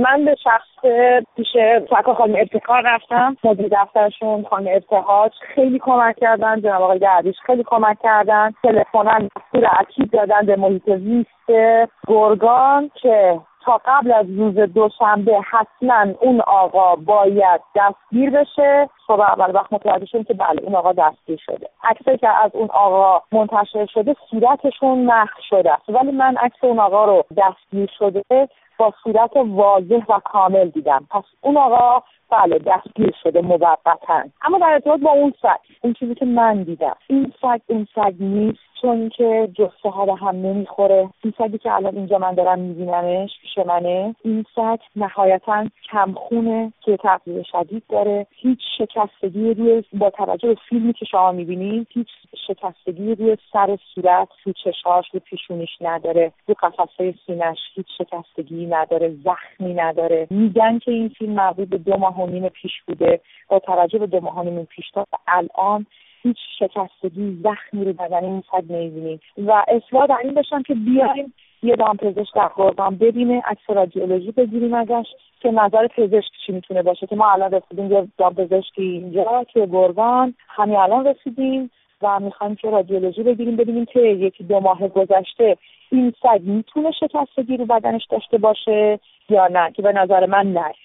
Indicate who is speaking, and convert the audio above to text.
Speaker 1: من به شخص پیش سرکار خانم ابتکار رفتم، مدیر دفترشون خانم ابتهاج خیلی کمک کردن، جناب آقای درویش خیلی کمک کردن، تلفناً دستور اکید دادن به محیط زیست گرگان که تا قبل از روز دوشنبه حتما اون آقا باید دستگیر بشه. صبح اول وقت متوجه شدیم که بله اون آقا دستگیر شده. عکسی که از اون آقا منتشر شده صورتشون محو شده است، ولی من عکس اون آقا رو دستگیر شده با صورت واضح و کامل دیدم. پس اون آقا بله دستگیر شده موقتا. اما در ارتباط با اون سگ، اون چیزی که من دیدم، این سگ اون سگ نیست، چون که جثه ها به هم نمیخوره. این سگی که الان اینجا من دارم میبینمش پیش منه، این سگ نهایتا کمخونه که تغذیه شدید داره، هیچ شکستگی روی، با توجه به فیلمی که شما میبینید، هیچ شکستگی روی سر صورت، روی چشاش، روی پیشونیش نداره، روی قفسه سینه‌اش هیچ شکستگی نداره، زخمی نداره. میگن که این فیلم مربوط به 2 ماه و نیم پیش بوده. با توجه به 2 ماه و نیم پیش تا الان هیچ شکستگی، زخمی رو بدن این سگ نمی‌بینیم و اصرار بر این داشتم که بیایم یه دامپزشک در گرگان ببینه، عکس رادیولوژی بگیریم ازش که نظر پزشک چی میتونه باشه. که ما الان رسیدیم یه دامپزشکی اینجا که گرگان همین الان رسیدیم و میخوایم که رادیولوژی بگیریم ببینیم که 1-2 ماه گذشته این سگ میتونه شکستگی رو بدنش داشته باشه یا نه، که به نظر من نه.